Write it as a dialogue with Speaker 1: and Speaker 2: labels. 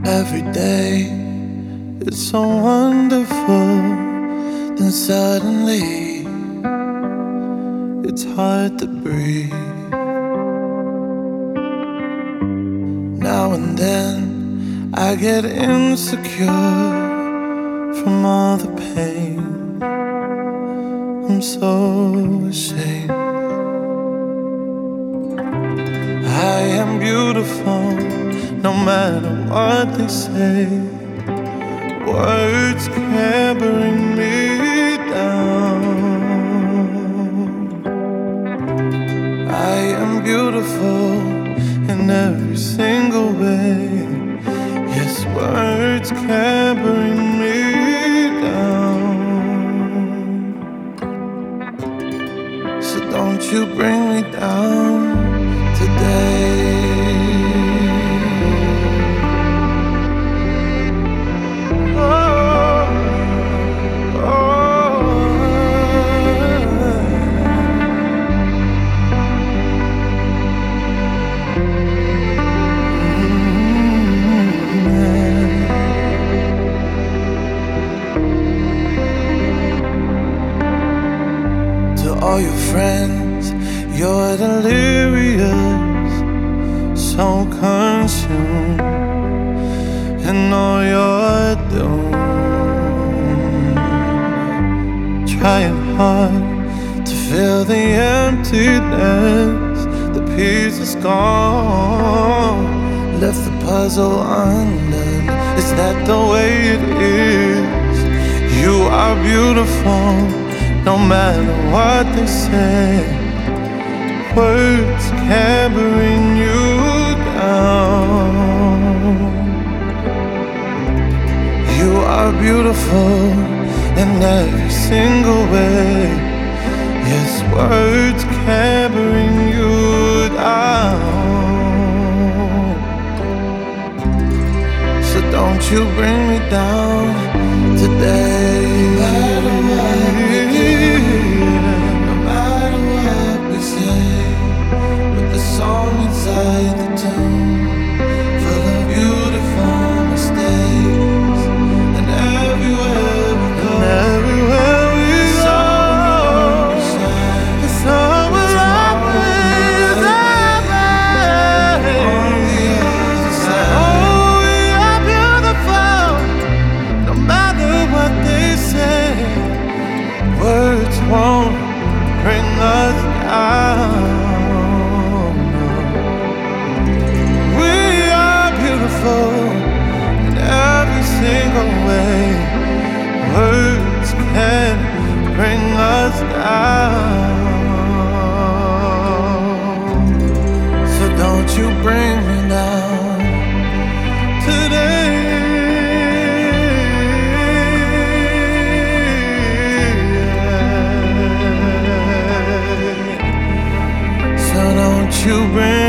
Speaker 1: Every day is so wonderful, then suddenly it's hard to breathe. Now and then I get insecure from all the pain. I'm so ashamed. I am beautiful, no matter what they say. Words can't bring me down. I am beautiful in every single way. Yes, words can't bring me down. So don't you bring me down today. All your friends, you're delirious, so consumed in all you're doing, trying hard to fill the emptiness. The piece is gone, left the puzzle undone. Is that the way it is? You are beautiful, no matter what they say. Words can't bring you down. You are beautiful in every single way. Yes, words can't bring you down. So don't you bring me down today. Inside the tomb, full of beautiful mistakes, and everywhere we go, the sun will always shine. Oh, we are beautiful, no matter what they say. Words won't bring us down. In every single way, words can bring us down. So don't you bring me down today. So don't you bring